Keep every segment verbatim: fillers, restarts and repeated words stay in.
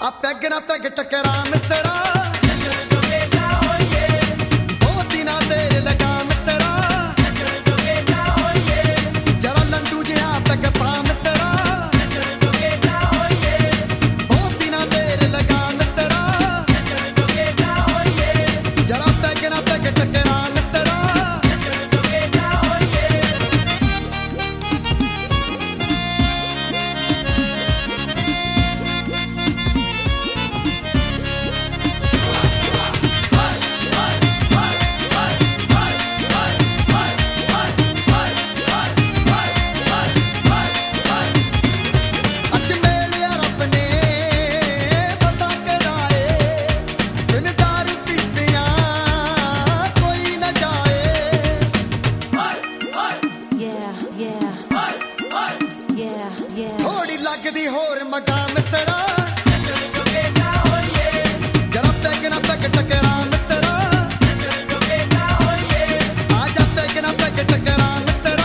peg ਨਾ peg ਟਕਰਾ ਮਿੱਤਰਾ ਥੋੜੀ ਲੱਗਦੀ ਹੋਰ ਮਗਾ ਮਿੱਤਰਾ ਜਰਾ ਪੈਗ ਨਾ ਪੈਗ ਟਕਰਾ ਮਿੱਤਰਾ ਆ ਜਾ ਪੈਗ ਨਾ ਪੈਗ ਟਕਰਾ ਮਿੱਤਰਾ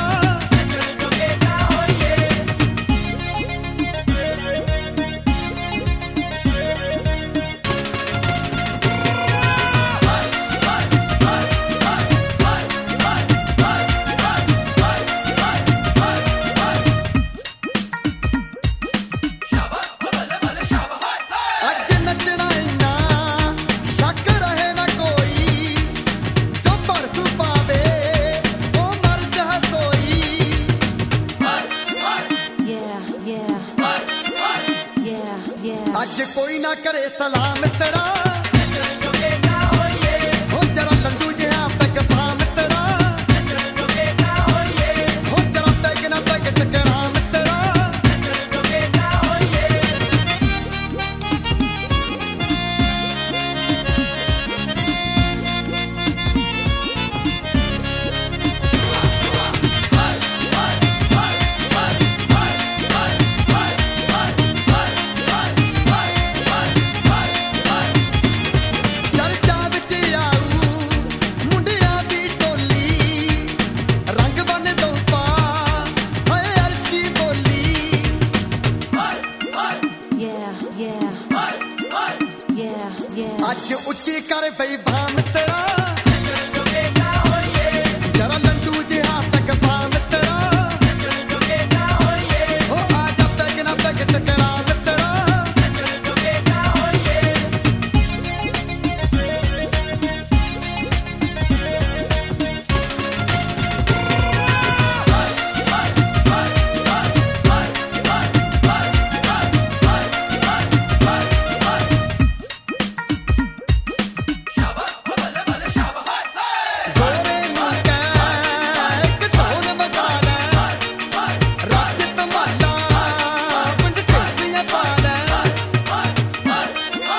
ਅੱਜ ਕੋਈ ਨਾ ਕਰੇ ਸਲਾਮ ਮਿੱਤਰਾ ਹੋ ਜਰਾ ਲੰਡੂ ਜਿਹਾ ਪੈਗ ਪਾ ਮਿੱਤਰਾ ਹੋ ਜਰਾ ਪੈਗ ਨਾ ਪੈਗ ਟਕਰਾ ਮਿੱਤਰਾ ਅੱਜ ਉੱਚੀ ਕਰ ਬਈ ਭਾ ਮਿੱਤਰਾ ਜਰਾ ਲੰਡੂ ਜਿਹਾ ਪੈਗ ਪਾ ਮਿੱਤਰਾ ਹੋ ਆ ਜਾ ਪੈਗ ਨਾ ਪੈਗ ਟਕਰਾ ਮਿੱਤਰਾ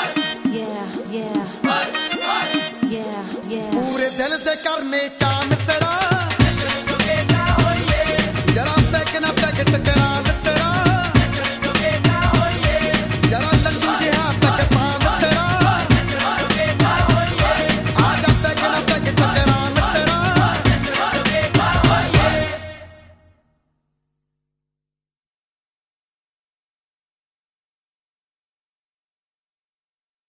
ਪੂਰੇ ਦਿਲ ਦੇ ਕਰਨੇ ਚਾਹ ਮਿੱਤਰਾ